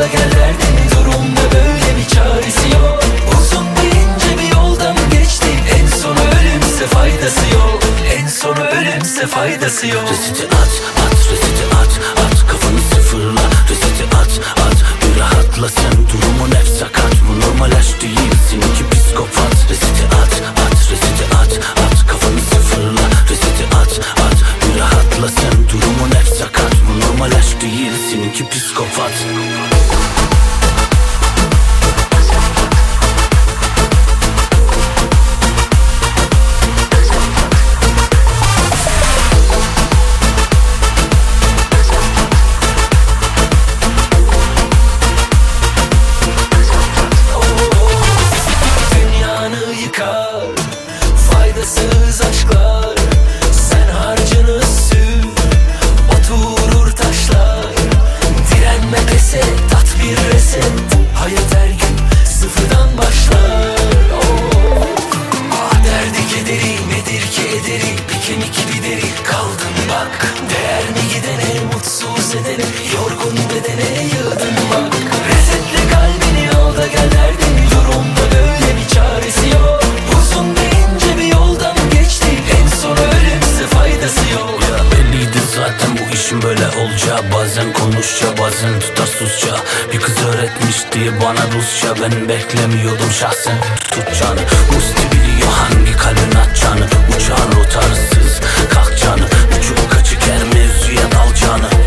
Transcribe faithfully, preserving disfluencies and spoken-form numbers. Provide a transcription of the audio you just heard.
da gel derdin. Durumda böyle bir çaresi yok. Uzun ve ince bir yoldan geçtik. En sonu ölümse faydası yok. En sonu ölümse faydası yok. Reseti at, at, reseti at, at. Kafanı sıfırla, reseti at, at. Bir rahatla sen, durumun hep sakat. Bu normal aşk değil, seninki psikopat. Reseti at, at, reseti at, at. Kafanı sıfırla, reseti at, at. Bir rahatla sen, durumun hep sakat. Bu normal aşk değil, seninki psikopat. Faydasız aşklar, sen harcını sür, oturur taşlar. Direnme pes et, tat bir reset. Hayat her gün sıfırdan başlar. Oh. Ah derdi kederi, nedir ki ederi? Bir kemik bir deri kaldın bak. Değer mi gidene, mutsuz edene, yorgun bedene yığdın bak. Resetle kalbini al da gel derdin. Durumda böyle bir çaresi yok. Uzun ve ince bir yoldan geçtik. En sonu ölümse faydası yok. Ya belliydi zaten bu işin böyle olacağı. Bazen konuşça, bazen tutar susça. Bir kız öğretmiş diye bana Rusça. Ben beklemiyordum şahsen tutacağını. Musti biliyor hangi kalbin atacağını. Uçağın rotarsız kalkacağını. Uçup kaçık her mevzuya dalacağını.